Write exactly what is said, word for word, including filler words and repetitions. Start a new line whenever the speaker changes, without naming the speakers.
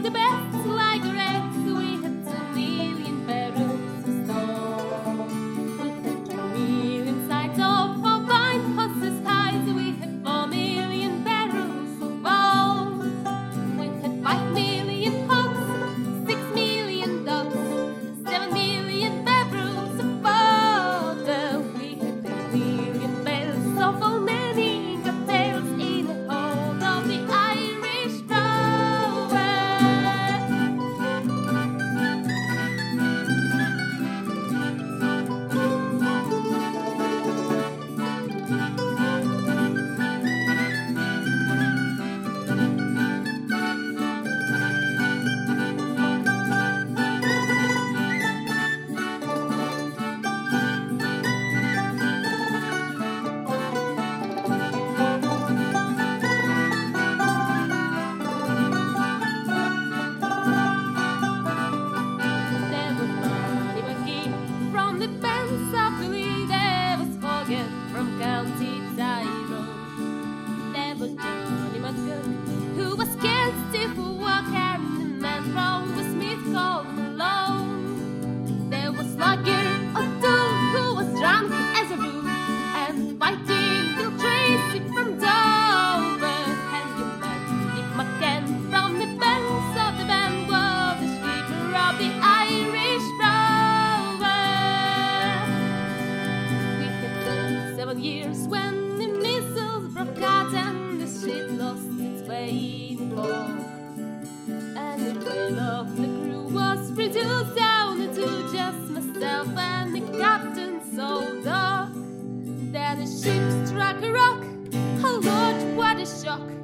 the best like Rex. We had two million barrels of stone. We had two million sides of our blind horses' ties. We had four million barrels of oil. We had five million hogs, six million dogs, seven million barrels of water. We had ten million barrels of old nanny got tails in the hold of the Irish rower. There was Money McGee from the banks of the Lee. There was Hogan from County Tyrone. There was Johnny McGoon, who was scared stiff for walk, and the man from the Smith called Malone. There was Slugger O'Toole, who was drunk as a rule, and fighting Bill Tracy from Dover. And you met Nick McCann from the banks of the Van Gogh, the skipper of the Irish rower. We had served seven years when the missiles broke out and the ship lost its way in the fog. And the trail of the crew was reduced down to just myself and the captain's old dog. Then the ship struck a rock. Oh Lord, what a shock!